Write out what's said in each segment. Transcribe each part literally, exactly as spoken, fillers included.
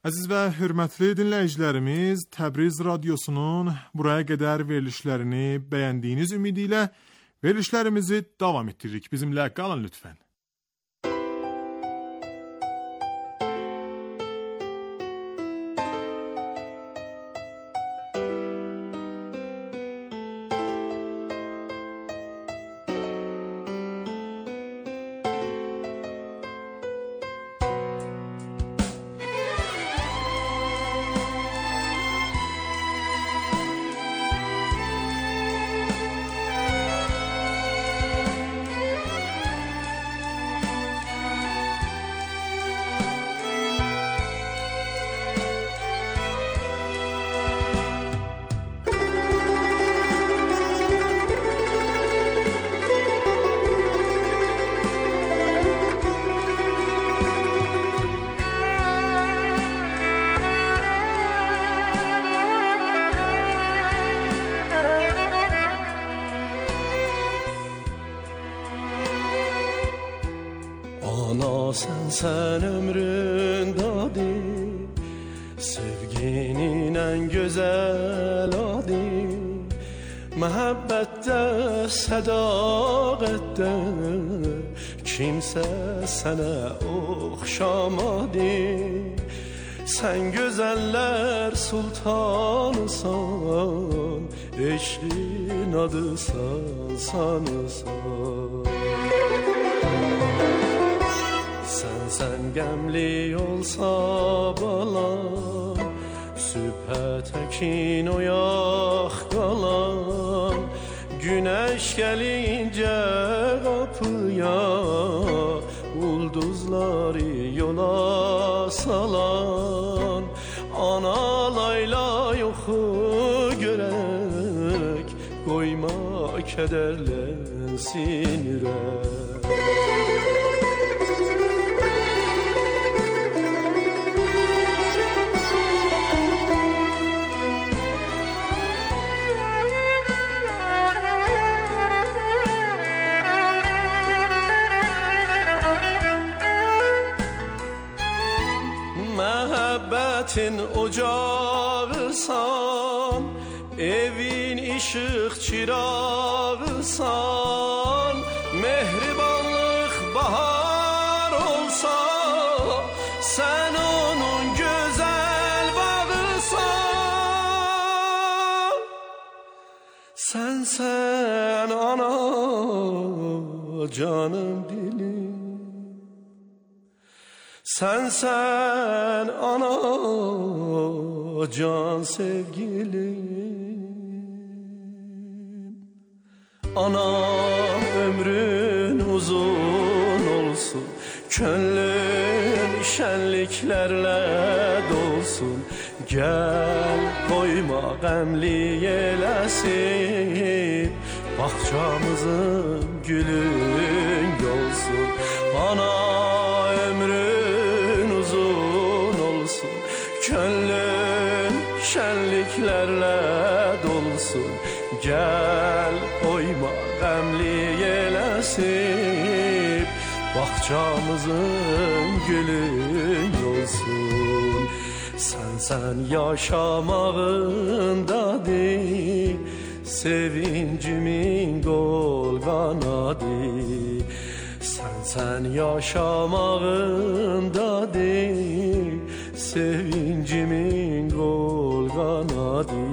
Əziz və hörmətli dinləyicilərimiz, Təbriz Radiosunun buraya qədər verilişlərini bəyəndiyiniz ümidi ilə verilişlərimizi davam etdiririk. Bizimlə qalın lütfən. Sen sen ömrün dadi, sevginin en güzel adi, mehabbette, sadakette kimse sana okşamadı. Sen güzeller sultanısan, eşkin adısan sanısan. Sen sen gemli olsa balam, sübhə tekin oyak kalan, güneş gelince kapıya, ulduzları yola salan. Ana layla yoku görek, koyma kederlensin yürek. Mehabbetin ocağısan, evin ışık çırağısan, mehribanlık bahar olsa, sen onun güzel bağısan. Sen sen ana canım dilim, sen sen ana can sevgilim. Ana ömrün uzun olsun, gönlün şenliklerle dolsun. Gel koyma gemli eylesin, bahçamızın gülün olsun. Ana ömrün uzun olsun, gönlün şenliklerle dolsun. Gel oyma gemli eylesin, bahçamızın gülün olsun. Sen sen yaşamağındadır, sevincimin gol kanadı. Sen sen yaşamağındadır, sevincimin gol kanadı.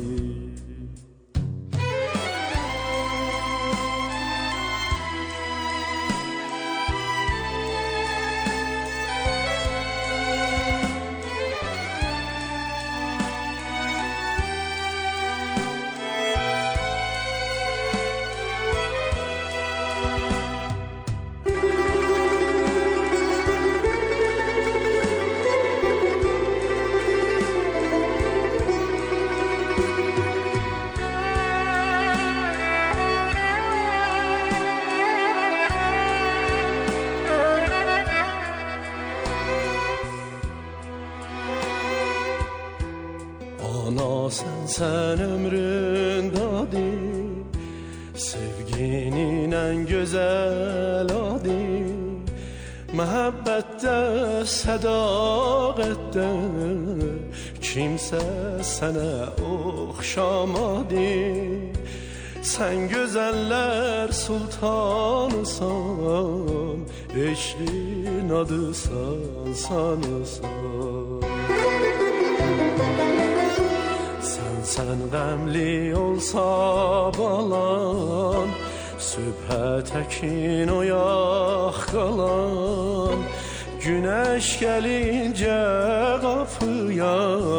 Ana sen sen ömrün dadi, sevginin en güzel adi, Məhəbbətdə, sədaqətdə kimsə sənə oxşamadı. Sən gözəllər sultanısan, eşqin adısan, sanısan. Sən sən qəmli olsa balan, sübhə təkin oyaq qalan. Günəş gəlincə qapıya,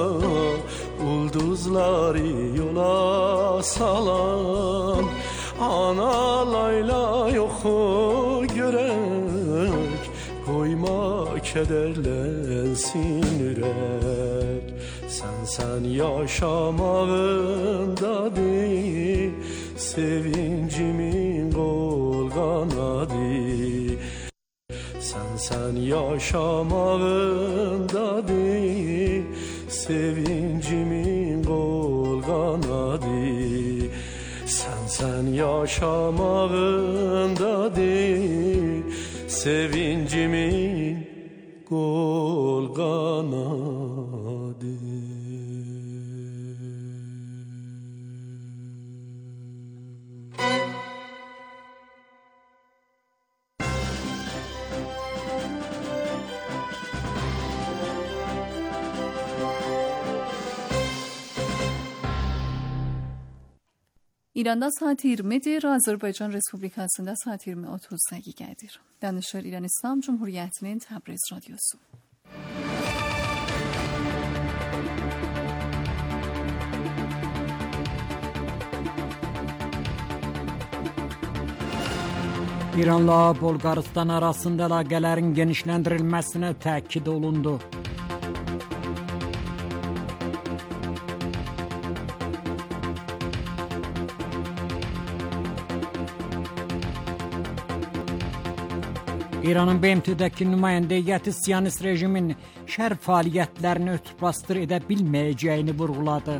ulduzları yola salan. Ana layla yoxu görək, qoyma kədərlənsin ürək. Sən sən yaşamağındadır, sevincimin qol qanadı. Sən sən yaşamağındadır, sevincimin qol qanadı. Sən sən yaşamağındadır, sevincimin qol qanadı. İranda saat iyirmidir, Azərbaycan Respublikasında saat iyirmi otuz dəqiqədir. Danışır İran İslam Cumhuriyyətinin Təbriz Radyosu. İranla Bolqarıstan arasında əlaqələrin genişləndirilməsinə təkid olundu. İranın B M T-dəki nümayəndə heyəti Siyonist rejimin şər fəaliyyətlərini örtbasdır edə bilməyəcəyini vurğuladı.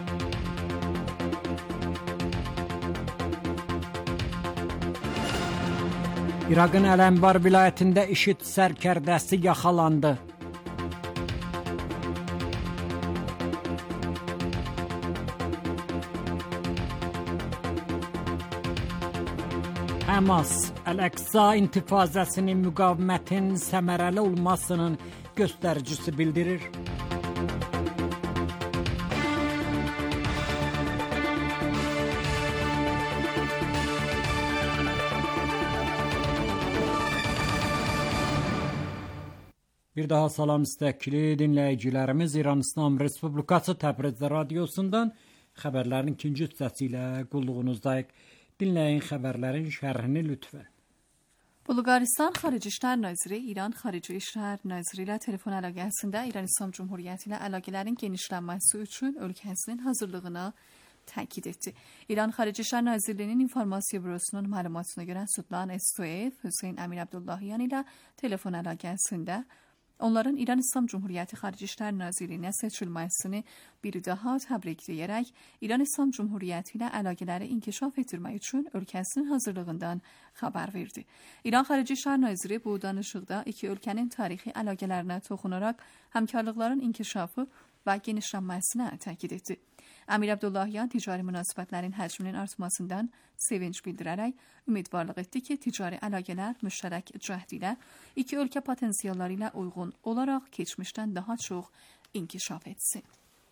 İraqın Əl-Ənbar vilayətində IŞİD sərkərdəsi yaxalandı. Həmas, Əl-Əqsa intifazəsinin müqavimətin səmərəli olmasının göstəricisi bildirir. Bir daha salam istəkli dinləyicilərimiz, İran İslam Respublikası Təbriz Radyosundan xəbərlərin ikinci hissəsi ilə qulluğunuzdayıq. Dinləyin xəbərlərin şərhini lütfən. Bulqaristan Xarici İşlər Naziri İran Xarici İşlər Naziri ilə telefon əlaqəsində İran İslam Cumhuriyyəti ilə əlaqələrin genişlənməsi üçün ölkəsinin hazırlığını təkid etdi. İran Xarici İşlər Nazirliyinin informasiya bürosunun məlumatına görə Sultan Estoyev Hüseyn Əmir Abdullahiyan ilə telefon əlaqəsində onların İran İslam Cumhuriyyəti Xarici İşlər Nazirliyinə seçilməsini bir daha təbrik edərək İran İslam Cumhuriyyəti ilə əlaqələri inkişaf etdirmək üçün ölkəsinin hazırlığından xəbər verdi. İran Xarici İşlər Naziri bu danışıqda iki ölkənin tarixi əlaqələrinə toxunaraq həmkarlıqların inkişafı və genişlənməsinə təkid etdi. Əmir Abdullahiyan ticari münasibətlərin həcminin artmasından sevinç bildirərək ümidvarlıq etdi ki, ticari əlaqələr müştərək cəhd ilə iki ölkə potensialları ilə uyğun olaraq keçmişdən daha çox inkişaf etsin.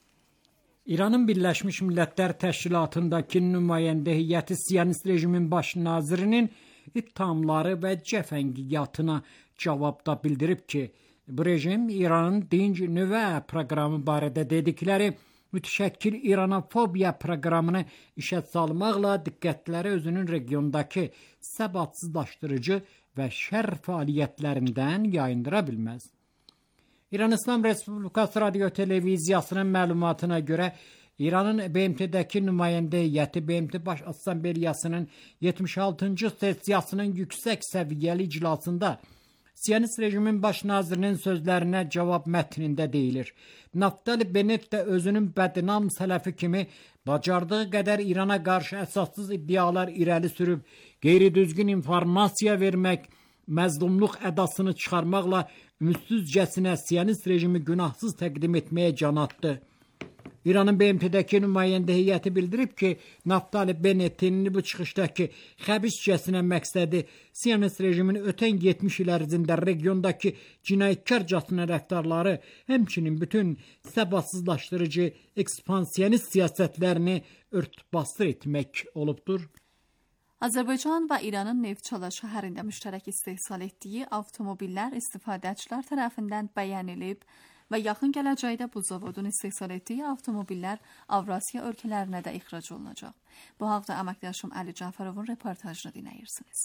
İranın Birləşmiş Millətlər Təşkilatındakı nümayəndə heyəti Siyonist rejimin baş nazirinin ittihamları və cəfəngiyyatına cavabda bildirib ki, bu rejim İranın dinc nüvə proqramı barədə dedikləri mütəşəkkil İranofobiya proqramını işə salmaqla diqqətləri özünün regiondakı səbatsızlaşdırıcı və şər fəaliyyətlərindən yayındıra bilməz. İran İslam Respublikası Radio Televiziyasının məlumatına görə İranın B M T-dəki nümayəndə heyəti B M T Baş Assambleyasının yetmiş altıncı sessiyasının yüksək səviyyəli iclasında Siyonist rejimin baş nazirinin sözlərinə cavab mətnində deyilir. Naftali Bennett də özünün bədnam sələfi kimi bacardığı qədər İrana qarşı əsassız iddialar irəli sürüb, qeyri-düzgün informasiya vermək, məzlumluq ədasını çıxarmaqla ümidsizcəsinə Siyonist rejimi günahsız təqdim etməyə can atdı. İranın B M T'dəki nümayəndə heyəti bildirib ki, Naftali Bennett'in bu çıxışdakı xəbiscəsinə məqsədi Siyonist rejimin ötən yetmiş il ərzində regiondakı cinayətkarcasına rəftarları, həmçinin bütün səbatsızlaşdırıcı ekspansiyonist siyasətlərini örtbasdır etmək olubdur. Azərbaycan və İranın Neftçala şəhərində müştərək istehsal etdiyi avtomobillər istifadəçilər tərəfindən bəyənilib və yaxın gələcəkdə bu zavodun istehsal etdiyi avtomobillər Avrasiya ölkələrinə də ixrac olunacaq. Bu haqda əməkdaşım Əli Cafarovun reportajını dinləyirsiniz.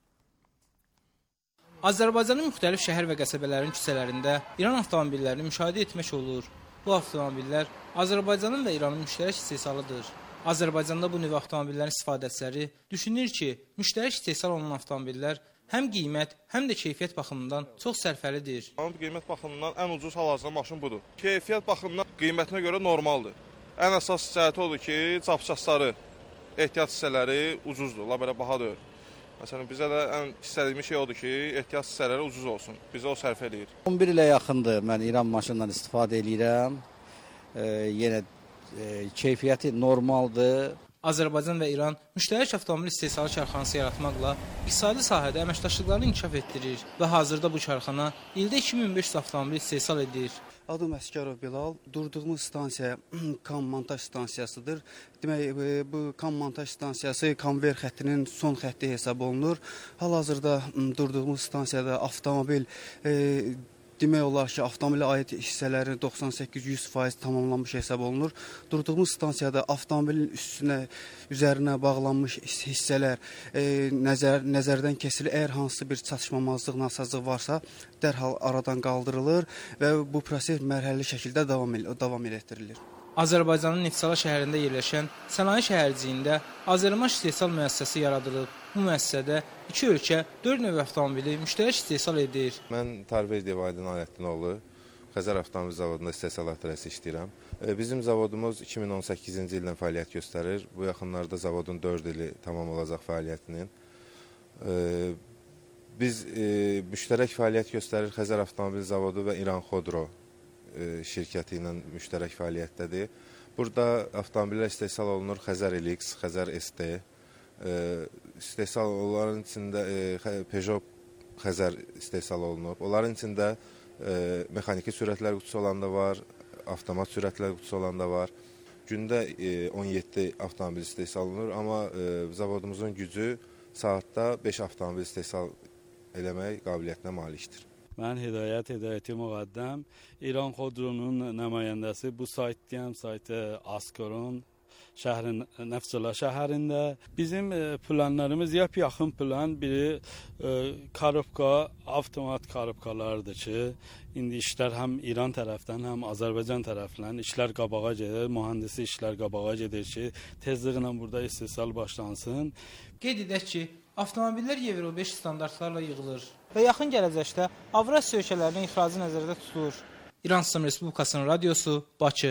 Azərbaycanın müxtəlif şəhər və qəsəbələrin küçələrində İran avtomobillərini müşahidə etmək olur. Bu avtomobillər Azərbaycanın və İranın müştərək istehsalıdır. Azərbaycanda bu növ avtomobillərin istifadəçiləri düşünür ki, müştərək istehsal olunan avtomobillər həm qiymət, həm də keyfiyyət baxımından çox sərfəlidir. Qiymət baxımından ən ucuz hal-hazırda maşın budur. Keyfiyyət baxımından qiymətinə görə normaldır. Ən əsas cəhəti odur ki, zapçasları, ehtiyat hissələri ucuzdur, la belə baha deyil. Məsələn, bizə də ən istədiyimiz şey odur ki, ehtiyat hissələri ucuz olsun. Bizə o sərf eləyir. on bir ilə yaxındır mən İran maşınından istifadə edirəm. E, yenə e, keyfiyyəti normaldır. Azərbaycan və İran müştərək avtomobil istehsalı karxanası yaratmaqla iqtisadi sahədə əməkdaşlıqlarını inkişaf etdirir və hazırda bu karxana ildə iki min beş yüz avtomobil istehsal edir. Adım Əsgərov Bilal, durduğumuz stansiya kan montaj stansiyasıdır. Demək, bu kan montaj stansiyası konver xəttinin son xətti hesab olunur. Hal-hazırda durduğumuz stansiyada avtomobil e, demək olar ki, avtomobilə aid hissələrin doxsan səkkiz yüz faiz tamamlanmış hesab olunur. Durduğumuz stansiyada avtomobilin üstünə, üzərinə bağlanmış hissələr e, nəzər, nəzərdən kəsilir. Əgər hansısa bir çatışmamazlıq, nasazlıq varsa, dərhal aradan qaldırılır və bu proses mərhələli şəkildə davam, davam etdirilir. Azərbaycanın Neftçala şəhərində yerləşən sənaye şəhərciyində Azərmaş istehsal müəssisəsi yaradılıb. Bu müəssisədə iki ölkə dörd növ avtomobili müştərək istehsal edir. Mən Tarverdiyev Aydın Ayətdinoğlu, Xəzər Avtomobil Zavodunda istehsal atrəsi işləyirəm. Bizim zavodumuz iki min on səkkizinci ildən fəaliyyət göstərir. Bu yaxınlarda zavodun dörd ili tamam olacaq fəaliyyətinin. Biz müştərək fəaliyyət göstərir Xəzər Avtomobil Zavodu və İran Xodro şirkəti ilə müştərək fəaliyyətdədir. Burada avtomobillər istehsal olunur Xəzər Elix, Xəzər S T, istehsal onların içində Peugeot Xəzər istehsal olunub. Onların içində mexaniki sürətlər qutusu olan da var, avtomat sürətlər qutusu olan da var. Gündə on yeddi avtomobil istehsal olunur, amma zavodumuzun gücü saatda beş avtomobil istehsal eləmək qabiliyyətinə malikdir. Mən Hidayət Hidayəti Müqəddəm, İran Xodronun nümayəndəsi. Bu saytdayım, saytı Askorun şəhərin, Neftçala şəhərində. Bizim planlarımız yap yaxın plan biri karobka, avtomat karobkalardır ki, indi işlər həm İran tərəfdən, həm Azərbaycan tərəfdən işlər qabağa gedir, mühəndisi işlər qabağa gedir ki, tezliklə burada istehsal başlansın. Qeyd edək ki, avtomobillər Euro beş standartlarla yığılır və yaxın gələcəkdə Avrasiya ölkələrinin ixracı nəzərdə tutulur. İran İslam Respublikasının radiosu, Bakı.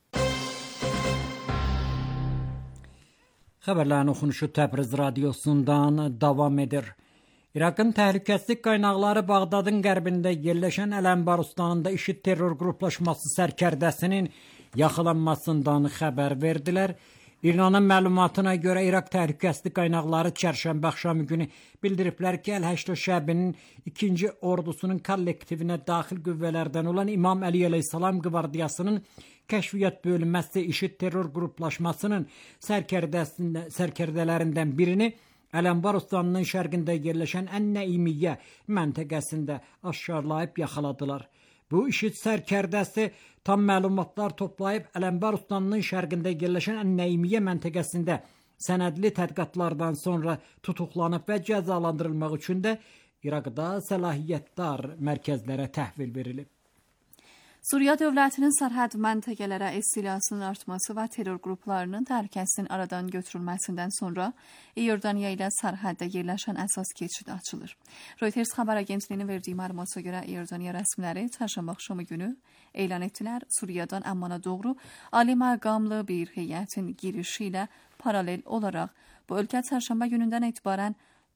Xəbərlərin oxunuşu Təbriz radiosundan davam edir. İraqın təhlükəsizlik qaynaqları Bağdadın qərbində yerləşən Ələmbarustanında IŞİD terror qruplaşması sərkərdəsinin yaxalanmasından xəbər verdilər. İranın məlumatına görə İraq təhlükəsizlik qaynaqları çərşənbə axşamı günü bildiriblər ki, Əl-Həşd şəbinin ikinci ordusunun kollektivinə daxil qüvvələrdən olan İmam Əli əleyhissalam qvardiyasının kəşfiyyat bölünməsi IŞİD terror qruplaşmasının sərkərdələrindən birini Ələmbarustanının şərqində yerləşən Ən-Nəimiyyə məntəqəsində aşkarlayıb yaxaladılar. Bu IŞİD sərkərdəsi tam məlumatlar toplayıb Ələmbarustanının şərqində yerləşən Ən-Nəimiyyə məntəqəsində sənədli tədqiqatlardan sonra tutuqlanıb və cəzalandırılmaq üçün də İraqda səlahiyyətdar mərkəzlərə təhvil verilib. Suriya dövlətinin sərhəd məntəqələrə istilasının artması və terror qruplarının təhlükəsinin aradan götürülməsindən sonra İordaniya ilə sərhəddə yerləşən əsas keçid açılır. Reuters xəbər agentliyinin verdiyi məlumata görə İordaniya rəsmiləri çərşənbə axşamı günü elan etdilər. Suriyadan Əmmana doğru ali məqamlı bir heyətin girişi ilə paralel olaraq bu ölkə çərşənbə günündən etibarən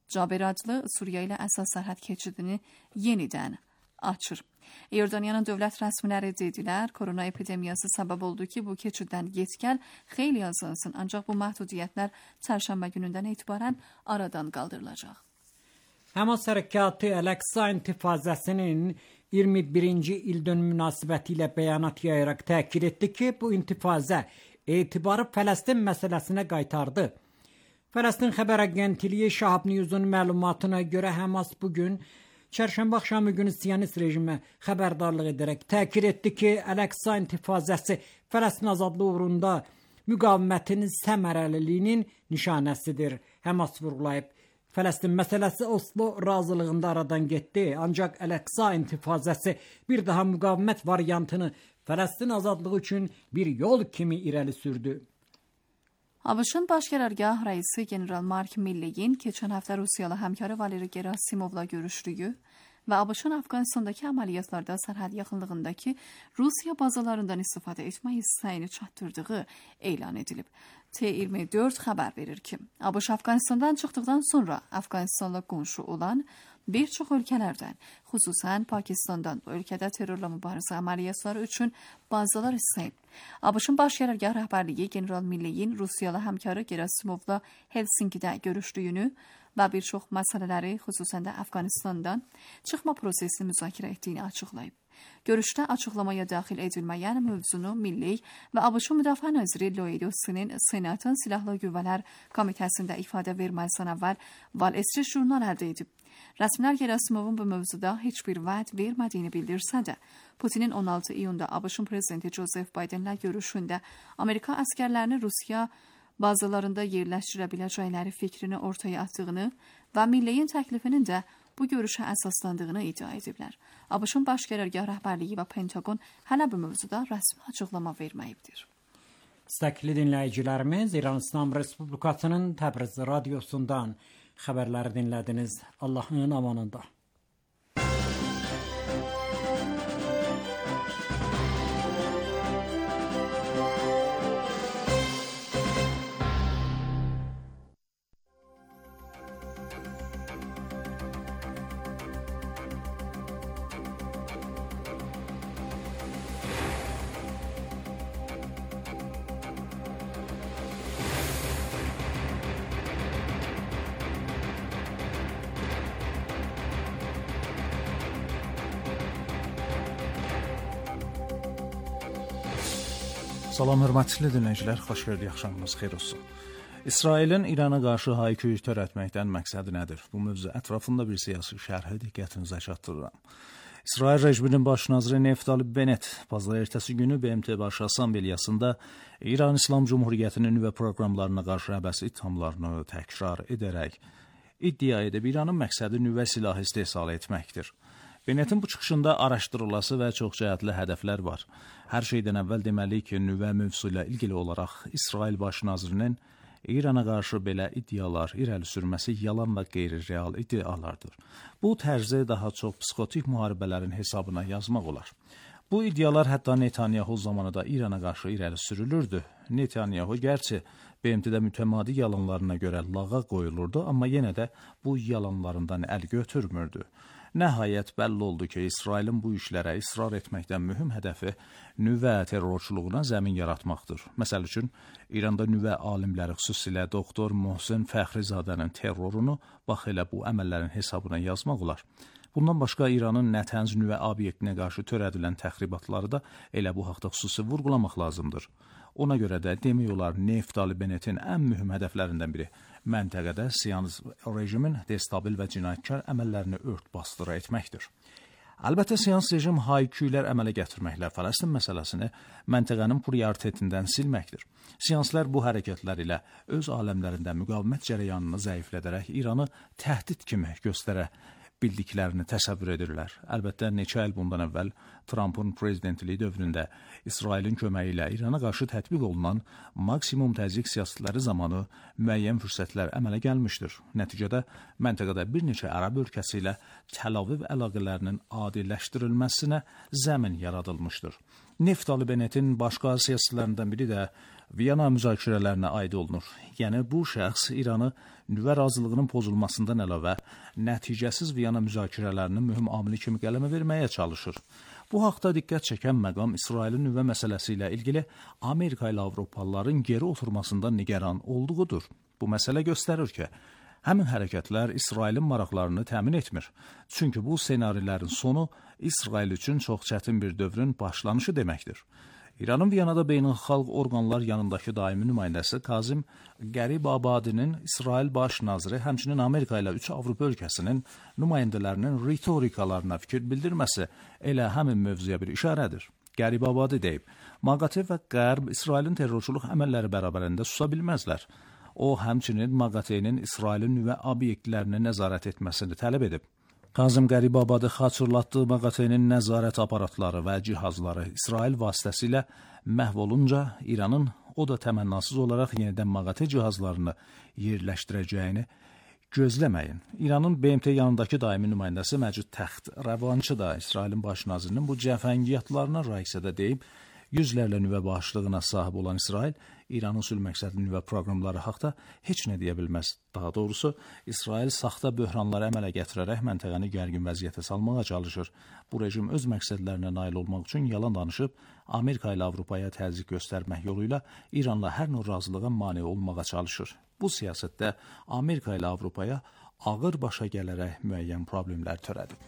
Caber adlı Suriya ilə əsas sərhəd keçidini yenidən açır. İordaniyanın dövlət rəsmiləri dedilər, korona epidemiyası səbəb oldu ki, bu keçiddən get-gəl xeyli azalsın, ancaq bu məhdudiyyətlər çərşənbə günündən etibarən aradan qaldırılacaq. Həmas hərəkatı Əl-Əqsa intifazəsinin iyirmi birinci ildönüm münasibətilə bəyanat yayaraq təkid etdi ki, bu intifazə etibarı Fələstin məsələsinə qaytardı. Fələstin xəbər agentliyi Şahab News'un məlumatına görə Həmas bugün çərşənbə axşamı günü Siyonist rejimə xəbərdarlıq edərək təkid etdi ki, Əl-Əqsa intifazəsi Fələstin azadlığı uğrunda müqavimətin səmərəliliyinin nişanəsidir. Həmas vurğulayıb, Fələstin məsələsi Oslo razılığında aradan getdi, ancaq Əl-Əqsa intifazəsi bir daha müqavimət variantını Fələstin azadlığı üçün bir yol kimi irəli sürdü. ABŞ-ın baş qərargah rəisi general Mark Milley'in keçən həftə Rusiyalı həmkarı Valeri Gerasimovla görüşdüyü və ABŞ-ın Afqanistandakı əməliyyatlarda sərhəd yaxınlığındakı Rusiya bazalarından istifadə etmək istəyini çatdırdığı elan edilib. T iyirmi dörd xəbər verir ki, ABŞ Afqanistandan çıxdıqdan sonra Afqanistanla qonşu olan bir çox ölkələrdən, xüsusən Pakistandan bu ölkədə terrorla mübarizə əməliyyatları üçün bazalar istəyib. ABŞ-ın baş qərargah rəhbərliyi general Milley'in Rusiyalı həmkarı Gerasimovla Helsinkidə görüşdüyünü və bir çox məsələləri, xüsusən də Afqanistandan çıxma prosesini müzakirə etdiyini açıqlayıb. Görüşdə açıqlamaya daxil edilməyən mövzunu Milley və ABŞ Müdafiə naziri Lloyd Austin'in Senatın Silahlı Qüvvələr Komitəsində ifadə verməzdən əvvəl Wall Street jurnal əldə edib. Rəsmilər Gerasimovun bu mövzuda heç bir vəd vermədiyini bildirsə də, Putinin on altı iyunda ABŞ prezidenti Joseph Biden'lə görüşündə Amerika əskərlərini Rusiya bazalarında yerləşdirə biləcəkləri fikrini ortaya atdığını və Milley'in təklifinin də bu görüşə əsaslandığını iddia ediblər. ABŞ-ın baş qərargah rəhbərliyi və Pentagon hələ bu mövzuda rəsmi açıqlama verməyibdir. İstəkli dinləyicilərimiz, İran İslam Respublikasının Təbriz radiosundan xəbərləri dinlədiniz. Allahın amanında. Salam hörmətli dinləyicilər, xoş gördük, axşamınız xeyir olsun. İsrailin İrana qarşı hayküyü törətməkdən məqsədi nədir? Bu mövzu ətrafında bir siyasi şərhi diqqətinizə çatdırıram. İsrail rejiminin baş naziri Naftali Bennett bazar ertəsi günü B M T Baş Assambleyasında İran İslam Cumhuriyyətinin nüvə proqramlarına qarşı əbəs ithamlarını təkrar edərək iddia edib İranın məqsədi nüvə silahı istehsal etməkdir. Bennettin bu çıxışında araşdırılası və çoxcəhətli hədəflər var. Hər şeydən əvvəl deməliyik ki, nüvə mövzusu ilə ilgili olaraq İsrail baş nazirinin İrana qarşı belə iddialar irəli sürməsi yalan və qeyri-real iddialardır. Bu tərzi daha çox psixotik müharibələrin hesabına yazmaq olar. Bu iddialar hətta Netanyahu zamanı da İrana qarşı irəli sürülürdü. Netanyahu gerçi B M T'də mütəmadi yalanlarına görə lağa qoyulurdu, amma yenə də bu yalanlarından əl götürmürdü. Nəhayət bəlli oldu ki, İsrailin bu işlərə israr etməkdən mühüm hədəfi nüvə terrorçuluğuna zəmin yaratmaqdır. Məsəl üçün, İranda nüvə alimləri xüsusilə doktor Mohsen Fəxrizadənin terrorunu bax elə bu əməllərin hesabına yazmaq olar. Bundan başqa İranın Nətənz nüvə obyektinə qarşı törədilən təxribatları da elə bu haqda xüsusi vurğulamaq lazımdır. Ona görə də demək olar Naftali Bennetin ən mühüm hədəflərindən biri məntəqədə Siyonist rejimin destabil və cinayətkar əməllərini ört-basdıra etməkdir. Əlbəttə, Siyonist rejim hayküylər əmələ gətirməklə Fələstin məsələsini məntəqənin prioritetindən silməkdir. Siyonistlər bu hərəkətlər ilə öz aləmlərində müqavimət cərəyanını zəiflədərək İranı təhdid kimi göstərə bildiklərini təsəvvür edirlər. Əlbəttə, neçə il bundan əvvəl Trump'ın prezidentliyi dövründə İsrailin köməyi ilə İrana qarşı tətbiq olunan maksimum təzyiq siyasətləri zamanı müəyyən fürsətlər əmələ gəlmişdir. Nəticədə məntəqədə bir neçə ərəb ölkəsi ilə Təl-Aviv əlaqələrinin adiləşdirilməsinə zəmin yaradılmışdır. Naftali Bennetin başqa siyasətlərindən biri də Viyana müzakirələrinə aid olunur. Yəni bu şəxs İranı nüvə razılığının pozulmasından əlavə nəticəsiz Viyana müzakirələrinin mühüm amili kimi qələmə verməyə çalışır. Bu haqda diqqət çəkən məqam İsrailin nüvə məsələsi ilə ilgili Amerika ilə Avropalıların geri oturmasından nigaran olduğudur. Bu məsələ göstərir ki, həmin hərəkətlər İsrailin maraqlarını təmin etmir. Çünki bu senarilərin sonu İsrail üçün çox çətin bir dövrün başlanışı deməkdir. İranın Viyanada beynəlxalq orqanlar yanındakı daimi nümayəndəsi Kazim Qaribabadinin İsrail baş naziri, həmçinin Amerika ilə üç Avropa ölkəsinin nümayəndələrinin ritorikalarına fikir bildirməsi elə həmin mövzuya bir işarədir. Qaribabadi deyib, MAQATE və Qərb İsrailin terrorçuluq əməlləri bərabərində susa bilməzlər. O, həmçinin MAQATE-nin İsrailin nüvə obyektlərini nəzarət etməsini tələb edib. Kazım Qaribabadi xatırlatdığı MAQATE-nin nəzarət aparatları və cihazları İsrail vasitəsilə məhv olunca İranın o da təmənnasız olaraq yenidən MAQATE cihazlarını yerləşdirəcəyini gözləməyin. İranın B M T yanındakı daimi nümayəndəsi Məcid Təxt Rəvançı da İsrailin baş nazirinin bu cəfəngiyatlarına rəqsədə deyib, yüzlərlə nüvə bağışlığına sahib olan İsrail, İranın sülh məqsədli nüvə proqramları haqda heç nə deyə bilməz. Daha doğrusu, İsrail saxta böhranları əmələ gətirərək məntəqəni gərgin vəziyyətə salmağa çalışır. Bu rejim öz məqsədlərinə nail olmaq üçün yalan danışıb, Amerika ilə Avropaya təzyiq göstərmək yolu ilə İranla hər növ razılığa mane olmağa çalışır. Bu siyasətdə Amerika ilə Avropaya ağır başa gələrək müəyyən problemlər törədib.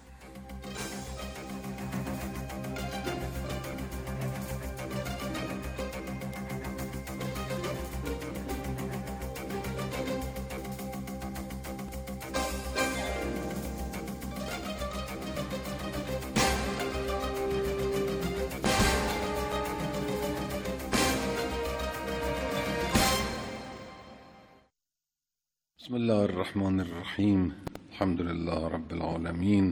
بسم الله الرحمن الرحيم الحمد لله رب العالمين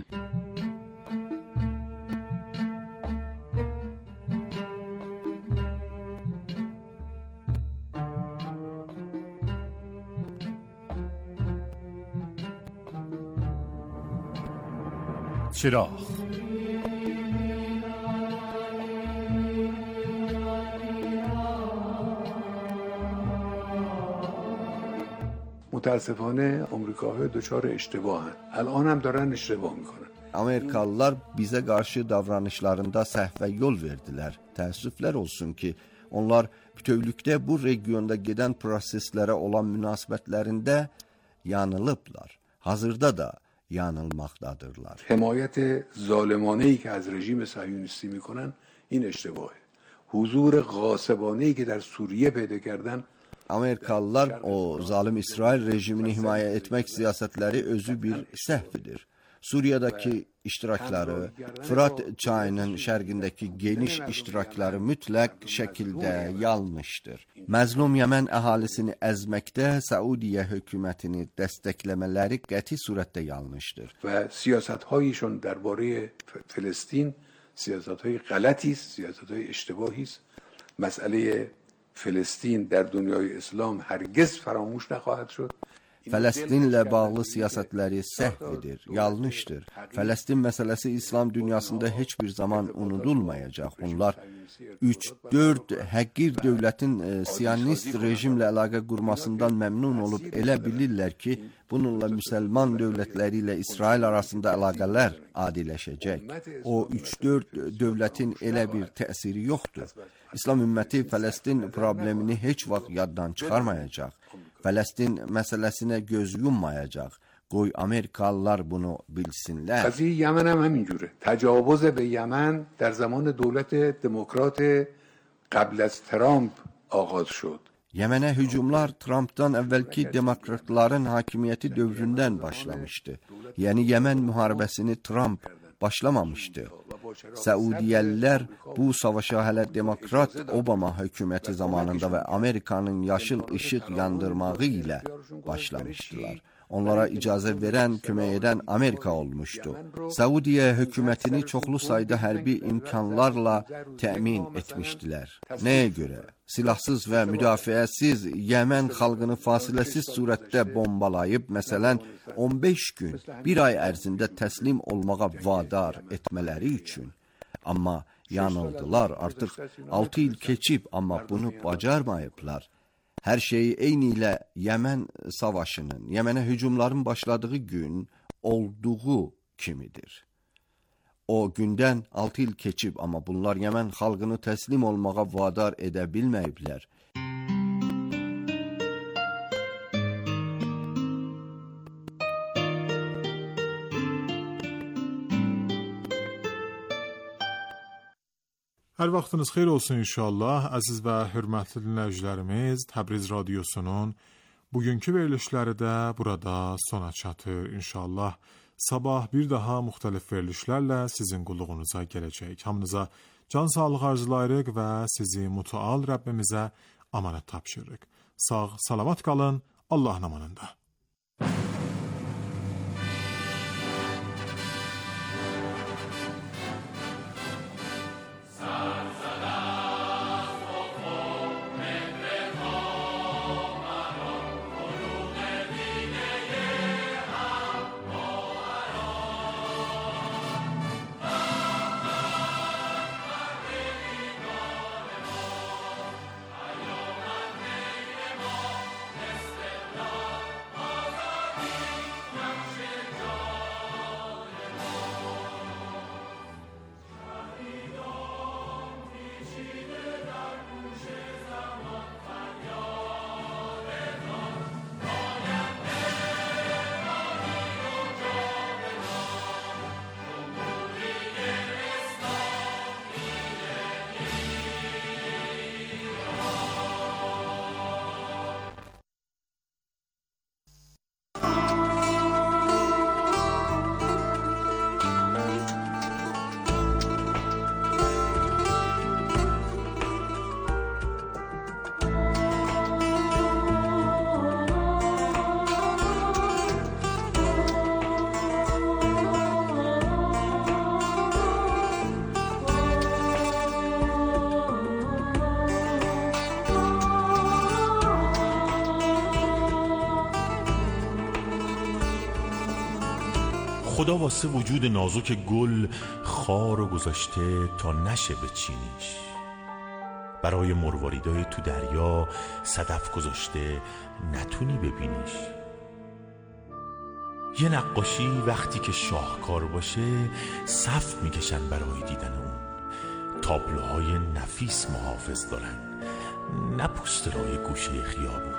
چراغ متاسفانه آمریکاها دچار اشتباهن. الان هم دارن اشتباه میکنن. Amerikalılar bizə qarşı davranışlarında səhvə yol verdilər. Təəssüflər olsun ki, onlar bütövlükdə bu regionda gedən proseslərə olan münasibətlərində yanılıblar. Hazırda da yanılmaqdadırlar. حمایت ظالمانه‌ای که از رژیم صهیونیستی میکنن این اشتباهه. حضور غاصبانه‌ای که در سوریه پیدا کردن Amerikalılar o zalim İsrail rejimini himayə etmək siyasətləri özü bir səhvidir. Suriyadakı iştirakları, Fırat çayının şərqindəki geniş iştirakları mütləq şəkildə yanlışdır. Məzlum Yəmən əhalisini əzməkdə Səudiyyə hökumətini dəstəkləmələri qəti surətdə yanlışdır. Və siyasətهایشون درباره فلسطین سیاست‌های غلطی است، سیاست‌های اشتباهی است. مسئله فلسطین در دنیای اسلام هرگز فراموش نخواهد شد. Fələstinlə bağlı siyasətləri səhvidir, yanlışdır. Fələstin məsələsi İslam dünyasında heç bir zaman unudulmayacaq. Onlar üç dörd həqir dövlətin e, siyonist rejimlə əlaqə qurmasından məmnun olub elə bilirlər ki, bununla müsəlman dövlətləri ilə İsrail arasında əlaqələr adiləşəcək. O üç dörd dövlətin elə bir təsiri yoxdur. İslam ümməti Fələstin problemini heç vaxt yaddan çıxarmayacaq. Fələstin məsələsinə göz yummayacaq. Qoy Amerikalılar bunu bilsinlər. قضیه یمن هم همینجوره. تجاوز به یمن در زمان دولت دموکرات قبل از ترامپ آغاز شد. Yəmənə hücumlar Trumpdan əvvəlki demokratların hakimiyyəti dövründən başlamışdı. Yəni Yəmən müharibəsini Trump başlamamışdı. Səudiyyəlilər bu savaşa hələ demokrat Obama hökuməti zamanında və Amerikanın yaşıl işıq yandırmağı ilə başlamışdılar. Onlara icazə verən, kömək edən Amerika olmuşdu. Səudiyyə hökumətini çoxlu sayda hərbi imkanlarla təmin etmişdilər. Nəyə görə? Silahsız və müdafiəsiz Yəmən xalqını fasiləsiz surətdə bombalayıb, məsələn, on beş gün, bir ay ərzində təslim olmağa vadar etmələri üçün. Amma yanıldılar. Artıq altı il keçib, amma bunu bacarmayıblar. Hər şeyi eynilə Yəmən savaşının, Yəmənə hücumların başladığı gün olduğu kimidir. O gündən altı il keçib, amma bunlar Yəmən xalqını təslim olmağa vadar edə bilməyiblər. Hər vaxtınız xeyir olsun inşallah. Əziz və hörmətli dinləyicilərimiz, Təbriz radiosunun bugünkü verilişləri də burada sona çatır inşallah. Sabah bir daha müxtəlif verilişlərlə sizin qulluğunuza gələcək. Hamınıza can sağlığı arzulayırıq və sizi mütəal Rəbbimizə amanət tapşırırıq. Sağ, salamat qalın, Allahın amanında. خدا واسه وجود نازک گل خار و گذاشته تا نشه بچینیش. برای مرواریدای تو دریا صدف گذاشته نتونی ببینیش. یه نقاشی وقتی که شاهکار باشه صف میکشن برای دیدن اون. تابلوهای نفیس محافظ دارن، نه پوسترهای گوشه خیابون.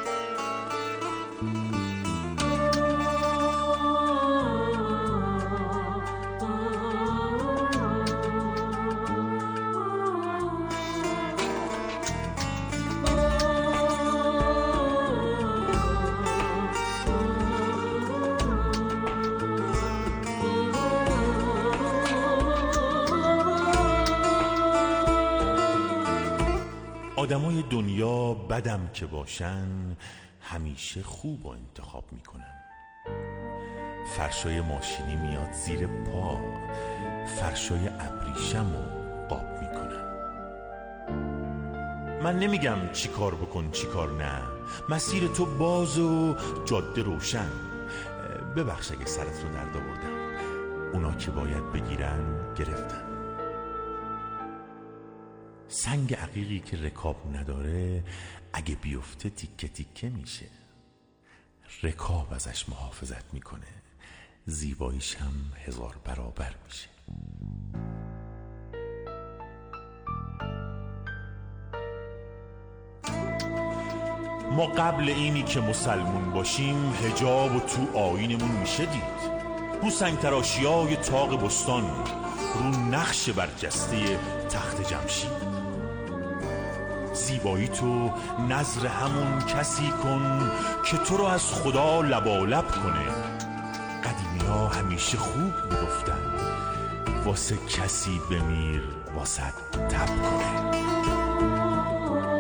آدمای دنیا بدم که باشن همیشه خوب و انتخاب میکنن. فرشای ماشینی میاد زیر پا، فرشای ابریشم رو قاب میکنن. من نمیگم چی کار بکن چی کار نه، مسیر تو باز و جاده روشن. ببخش اگه سرت رو درد آوردم، اونا که باید بگیرن گرفتن. سنگ عقیقی که رکاب نداره اگه بیفته تیکه تیکه میشه. رکاب ازش محافظت میکنه، زیباییش هم هزار برابر میشه. ما قبل اینی که مسلمون باشیم حجاب و تو آیینمون میشه دید. رو سنگ تراشیای طاق بستان، رو نقش برجسته تخت جمشید. زیبایی تو نظر همون کسی کن که تو رو از خدا لبالب کنه. قدیمی ها همیشه خوب میگفتن واسه کسی بمیر واسه تب کنه.